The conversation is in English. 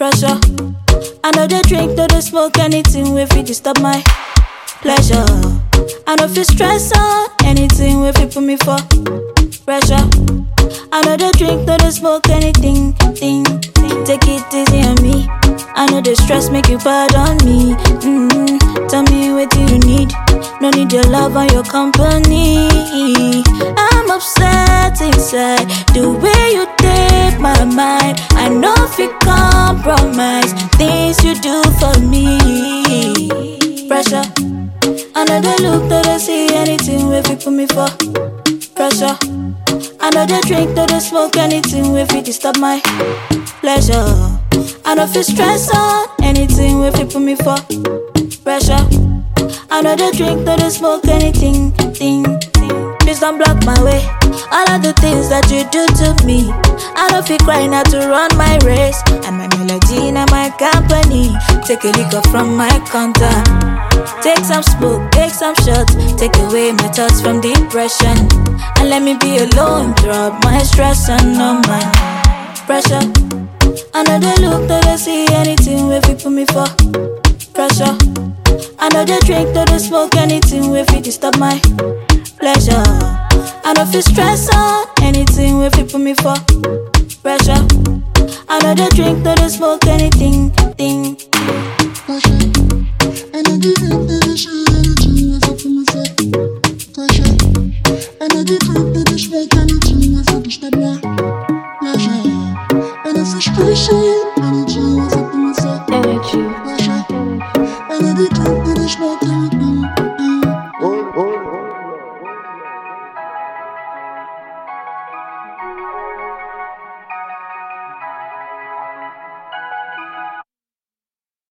Pressure. I know they drink, no they smoke anything if it disturb my pleasure. I know if you stress on anything if it put me for pressure. I know they drink, no they smoke anything, take it easy on me. I know the stress make you bad on me. Tell me what do you need? No need your love or your company. I'm upset inside the way you take my mind. I know if you compromise things you do for me. Pressure. I know they look, no they see anything if you put me for pressure. I know they drink, no they smoke anything if it disturb my pleasure. I know if you stress on anything if you put me for pressure. I know they drink, no they smoke anything, Please don't block my way. All of the things that you do to me, I don't feel crying out to run my race. And my melody in my company. Take a liquor from my counter. Take some smoke, take some shots. Take away my thoughts from depression. And let me be alone, drop my stress and no my pressure. I know they look, no they see anything if you put me for pressure. I know they drink, no they smoke anything if it disturb my pleasure. I know if you stress on anything if you put me for pressure. I know they drink, no they smoke anything, pressure. I know they drink, no they smoke anything if you put me for pressure. I know they drink, no they smoke anything if it disturb my pleasure. And if you stress on anything if you put me for pressure. I know they drink, no they smoke anything.